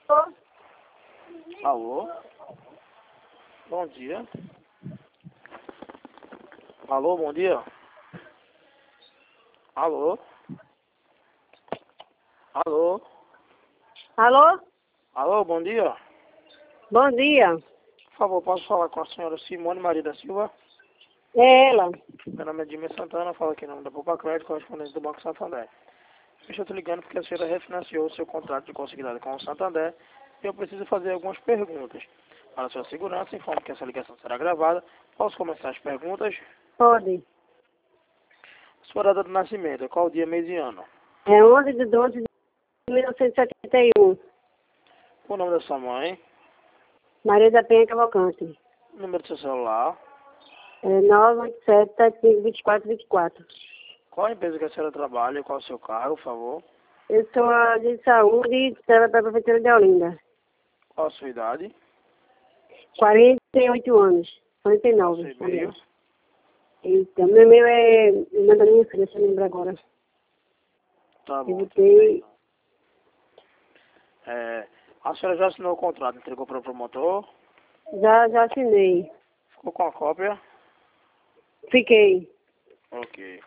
Alô? Bom dia. Alô, bom dia. Alô? Alô? Alô? Alô, bom dia. Bom dia. Por favor, posso falar com a senhora Simone Maria da Silva? É ela. Meu nome é Dimir Santana, falo aqui em nome da Poupa Crédito, correspondente do Banco Santander. Eu estou te ligando porque a senhora refinanciou o seu contrato de consignado com o Santander e eu preciso fazer algumas perguntas. Para sua segurança, informo que essa ligação será gravada. Posso começar as perguntas? Pode. Sua data de nascimento, qual dia, mês e ano? É 11/12/1971. O nome da sua mãe? Maria da Penha Cavalcante. O número do seu celular? É 987-75-2424. Qual a empresa que a senhora trabalha e qual o seu cargo, por favor? Eu sou a de saúde da Prefeitura de Olinda. Qual a sua idade? 48 anos. Qual o 49. seu e-mail? Eita, meu e-mail é... Manda minha filha, se eu lembro agora. Tá Eu bom, tudo botei... bem. A senhora já assinou o contrato, entregou para o promotor? Já assinei. Ficou com a cópia? Fiquei. Ok.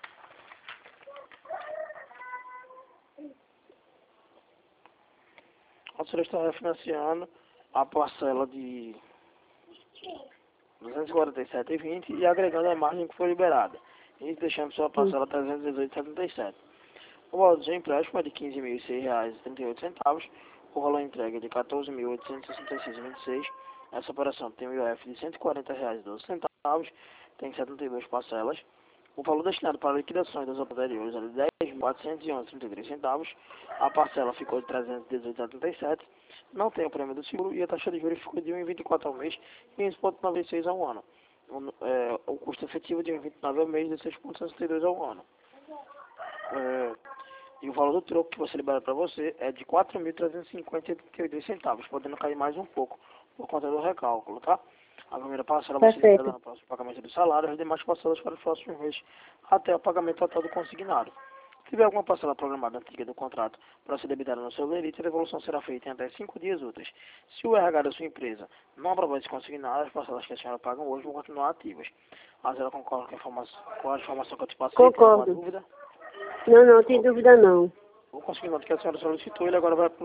A senhora está refinanciando a parcela de 247,20 e agregando a margem que foi liberada, e deixando sua parcela 318,77. O valor do seu empréstimo é de R$ 15.006,38. O valor entregue é de R$ 14.866,26. Essa operação tem um IOF de R$ 140,12. Tem 72 parcelas. O valor destinado para liquidações das anteriores é de R$ 10.411,33. A parcela ficou de R$ 318,77. Não tem o prêmio do seguro e a taxa de juros ficou de 1,24 ao mês e 15,96 ao ano. O custo efetivo de 1,29 ao mês e 6,62 ao ano. E o valor do troco que você libera para você é de R$ 4.350,82, podendo cair mais um pouco por conta do recálculo, tá? A primeira parcela Tá você libera certo. no próximo pagamento do salário, as demais parcelas para os próximos meses, até o pagamento total do consignado. Se tiver alguma parcela programada antiga do contrato para ser debitada no seu lerite, a devolução será feita em até 5 dias úteis. Se o RH da sua empresa não aprovar esse consignado, as parcelas que a senhora paga hoje vão continuar ativas. A senhora concorda com a informação que eu te passei? Tem alguma Concordo. dúvida? Não tem dúvida não. O consignado que a senhora solicitou, ele agora vai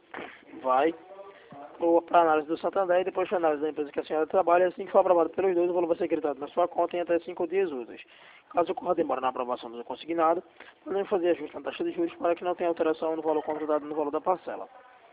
para análise do Santander e depois para análise da empresa que a senhora trabalha. Assim que for aprovado pelos dois, o valor vai ser creditado na sua conta em até 5 dias úteis. Caso ocorra demora na aprovação do consignado, podemos fazer ajuste na taxa de juros para que não tenha alteração no valor contratado no valor da parcela.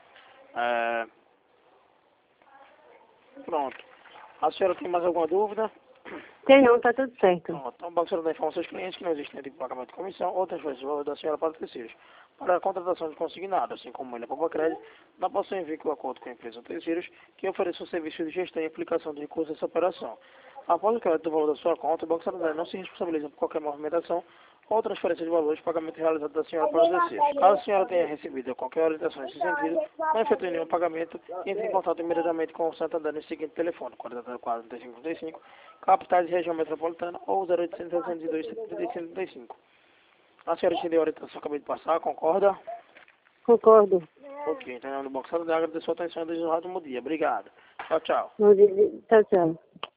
Pronto. A senhora tem mais alguma dúvida? Tem não, tá tudo certo. Pronto. Então, o Banco Central informa aos seus clientes que não existe nenhum tipo de pagamento de comissão ou transferência de valor da senhora para terceiros. Para a contratação de consignado, assim como ele é Poupa Crédito, não possui vínculo acordo com a empresa ou terceiros que ofereçam serviço de gestão e aplicação de recursos dessa operação. Após o crédito do valor da sua conta, o Banco Central não se responsabiliza por qualquer movimentação ou transferência de valores de pagamento realizado da senhora para os terceiros. Caso a senhora tenha recebido qualquer orientação nesse sentido, não efetue nenhum pagamento e entre em contato imediatamente com o Santander no seguinte telefone, 44-3535, capitais e região metropolitana, ou 0800-702-7535. A senhora entendeu a orientação que eu acabei de passar, concorda? Concordo. Ok, então, no Banco Santander, agradeço a sua atenção e desejo um ótimo dia. Obrigado. Tchau, tchau. Tchau, tchau.